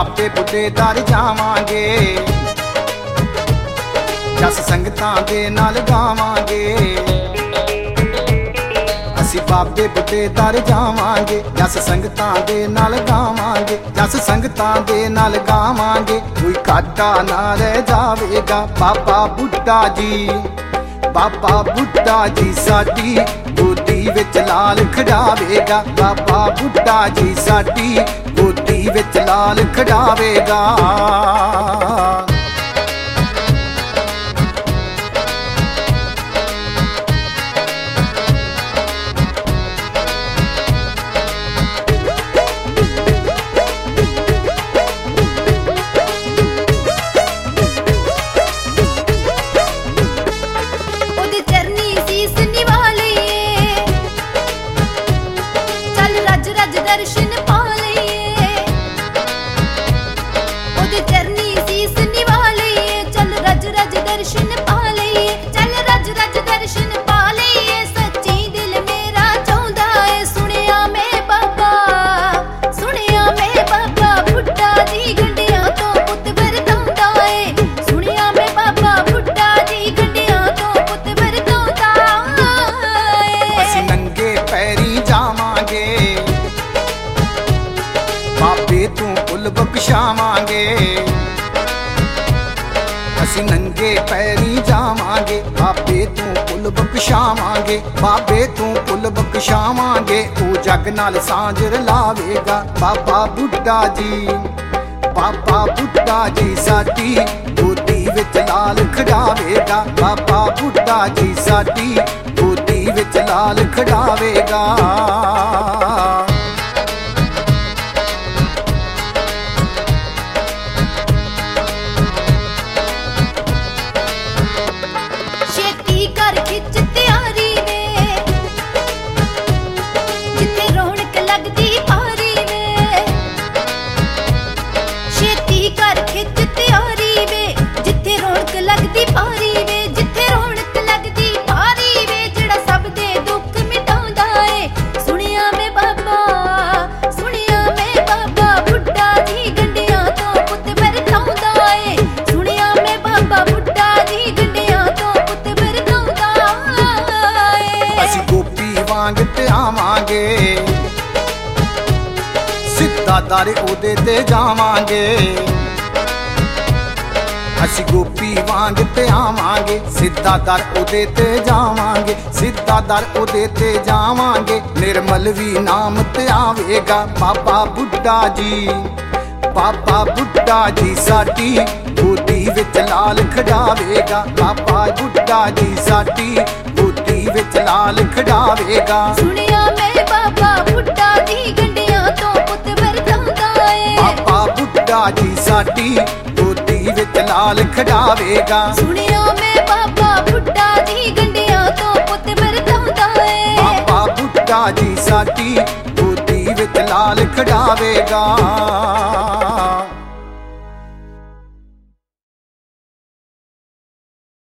ਬਾਬੇ ਬੁੱਢੇ ਦਰ ਜਾਵਾਂਗੇ, ਜਸ ਸੰਗਤਾਂ ਦੇ ਨਾਲ ਗਾਵਾਂਗੇ। ਅਸੀਂ ਬਾਬੇ ਬੁੱਢੇ ਦਰ ਜਾਵਾਂਗੇ, ਜਸ ਸੰਗਤਾਂ ਦੇ ਨਾਲ ਗਾਵਾਂਗੇ, ਜਸ ਸੰਗਤਾਂ ਦੇ ਨਾਲ ਗਾਵਾਂਗੇ। ਕੋਈ ਘਾਟਾ ਨਾ ਰਹਿ ਜਾਵੇਗਾ। ਬਾਬਾ ਬੁੱਢਾ ਜੀ, ਬਾਬਾ ਬੁੱਢਾ ਜੀ ਸਾਡੀ ਗੋਦੀ ਵਿੱਚ ਲਾਲ ਖੜਾਵੇਗਾ। ਬਾਬਾ ਬੁੱਢਾ ਜੀ ਸਾਡੀ ਗੋਦੀ ਵਿੱਚ ਲਾਲ ਖੜਾਵੇਗਾ। दर्शन पा लइए, ओदे चरनी सीस निवा लइए। चल रज रज दर्शन पा लइए, चल रज रज दर्शन पा लइए। सच्ची दिल मेरा चाहुंदा है, सुनिया मैं बाबा, सुनिया मैं बाबा बुड्ढा जी गंढियां तो पुत वरताउंदा है। सुनिया मैं बाबा बुड्ढा जी गंढियां तो पुत वरताउंदा है। ਅਸੀਂ ਨੰਗੇ ਪੈਰੀ ਜਾਵਾਂਗੇ, ਬਾਬੇ ਤੂੰ ਭੁੱਲ ਬਖਸ਼ਾਵਾਂਗੇ। ਅਸੀਂ ਨੰਗੇ ਪੈਰੀ ਜਾਵਾਂਗੇ, ਬਾਬੇ ਤੂੰ ਭੁੱਲ ਬਖਸ਼ਾਵਾਂਗੇ। ਬਾਬੇ ਤੂੰ ਭੁੱਲ ਬਖਸ਼ਾਵਾਂਗੇ, ਉਹ ਜੱਗ ਨਾਲ ਸਾਂਝ ਰਲਾਵੇਗਾ। ਬਾਬਾ ਬੁੱਢਾ ਜੀ, ਬਾਬਾ ਬੁੱਢਾ ਜੀ ਸਾਡੀ ਗੋਦੀ ਵਿੱਚ ਲਾਲ ਖੜਾਵੇਗਾ। ਬਾਬਾ ਬੁੱਢਾ ਜੀ ਸਾਡੀ ਗੋਦੀ ਵਿੱਚ ਲਾਲ ਖੜਾਵੇਗਾ। ਛੇਤੀ ਕਰ ਖਿੱਚ ਤਿਆਰੀ ਵੇ, ਜਿੱਥੇ ਰੌਣਕ ਲੱਗਦੀ ਭਾਰੀ ਵੇ। ਛੇਤੀ ਕਰ ਖਿੱਚ ਤਿਆਰੀ ਵੇ, ਜਿੱਥੇ ਰੌਣਕ ਲੱਗਦੀ ਭਾਰੀ ਵੇ। ਜਿੱਥੇ ਰੌਣਕ ਲੱਗਦੀ ਭਾਰੀ ਵੇ, ਜਿਹੜਾ ਸਭ ਦੇ ਦੁੱਖ ਮਿਟਾਉਂਦਾ ਏ। ਸੁਣਿਆ ਮੈਂ ਬਾਬਾ, ਸੁਣਿਆ ਮੈਂ ਬਾਬਾ ਬੁੱਢਾ ਜੀ ਗੰਢਿਆਂ ਤੋਂ ਪੁੱਤ ਵਰਤਾਉਂਦਾ ਏ। ਸੁਣਿਆ ਮੈਂ ਬਾਬਾ ਬੁੱਢਾ ਜੀ ਗੰਢਿਆਂ ਤੋਂ ਪੁੱਤ ਵਰਤਾਉਂਦਾ ਏ। ਅਸੀਂ ਗੋਪੀ ਵਾਂਗ ਤੇ ਆਵਾਂਗੇ, ਸਿੱਧਾ ਦਰ ਉਹਦੇ ਤੇ ਜਾਵਾਂਗੇ। ਅਸੀਂ ਗੋਪੀ ਵਾਂਗ ਤੇ ਆਵਾਂਗੇ, ਸਿੱਧਾ ਦਰ ਉਹਦੇ ਤੇ ਜਾਵਾਂਗੇ। ਸਿੱਧਾ ਦਰ ਉਹਦੇ ਤੇ ਜਾਵਾਂਗੇ, ਨਿਰਮਲ ਵੀ ਨਾਮ ਤੇ ਆਵੇਗਾ। ਬਾਬਾ ਬੁੱਢਾ ਜੀ, ਬਾਬਾ ਬੁੱਢਾ ਜੀ ਸਾਡੀ ਗੋਦੀ ਵਿੱਚ ਲਾਲ ਖੜਾਵੇਗਾ। ਬਾਬਾ ਬੁੱਢਾ ਜੀ ਸਾਡੀ ਗੋਦੀ ਵਿੱਚ ਲਾਲ ਖੜਾਵੇਗਾ। ਸੁਣਿਆ ਮੈਂ ਬਾਬਾ ਬੁੱਢਾ ਜੀ ਗੰਢਿਆਂ ਤੋਂ ਪੁੱਤ ਵਰਤਾਉਂਦਾ ਏ। ਬਾਬਾ ਬੁੱਢਾ ਜੀ ਸਾਡੀ ਗੋਦੀ ਵਿੱਚ ਲਾਲ ਖੜਾਵੇਗਾ। ਸੁਣਿਆ ਮੈਂ ਬਾਬਾ ਬੁੱਢਾ ਜੀ ਗੰਢਿਆਂ ਤੋਂ ਪੁੱਤ ਵਰਤਾਉਂਦਾ ਏ। ਬਾਬਾ ਬੁੱਢਾ ਜੀ ਸਾਡੀ ਗੋਦੀ ਵਿੱਚ ਲਾਲ ਖੜਾਵੇਗਾ।